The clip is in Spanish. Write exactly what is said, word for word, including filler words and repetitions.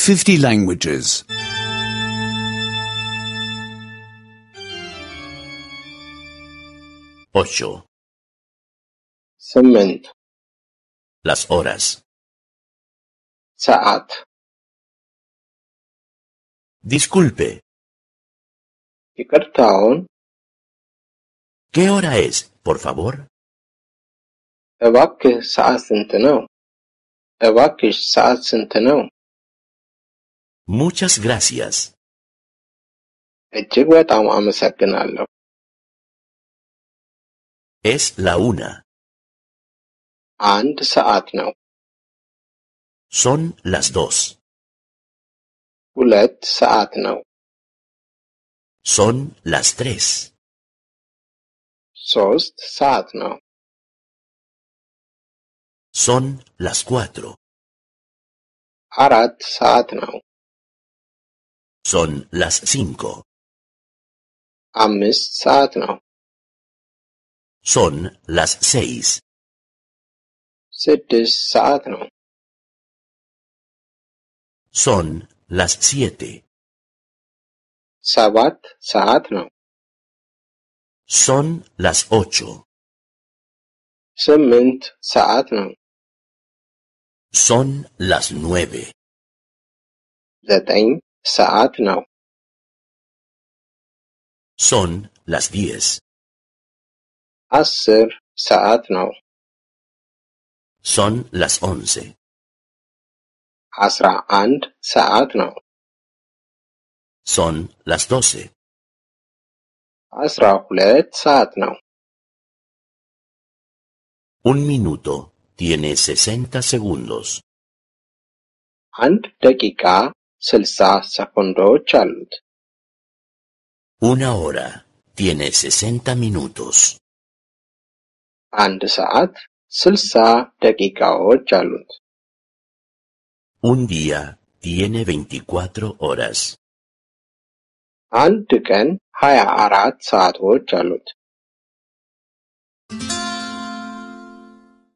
fifty languages. Ocho. ስምንት Las horas. ሰዓት Disculpe, ይቅርታውን ¿qué hora es, por favor? እባክህ ሰዓት ስንት ነው? እባክሽ ሰዓት ስንት ነው? Muchas gracias. እጅግ በጣም አመሰግናለሁ። Es la una. አንድ ሰዓት ነው። Son las dos. ሁለት ሰዓት ነው። Son las tres. ሶስት ሰዓት ነው። Son las cuatro. አራት ሰዓት ነው። Son las cinco. አምስት ሰዓት ነው። Son las seis. ስድስት ሰዓት ነው። Son las siete. ሰባት ሰዓት ነው። Son las ocho. ስምንት ሰዓት ነው። Son las nueve. ዘጠኝ ሰዓት ነው። Son las diez. አስር ሰዓት ነው። Son las once. አስራ አንድ ሰዓት ነው። Son las doce. አስራ ሁለት ሰዓት ነው። Un minuto tiene sesenta segundos. አንድ ደቂቃ ስልሳ ሰኮንዶች አሉት። Una hora tiene sesenta minutos. አንድ ሰዓት ስልሳ ደቂቃዎች አሉት። Un día tiene veinticuatro horas. አንድ ቀን ሀያ አራት ሰዓቶች አሉት።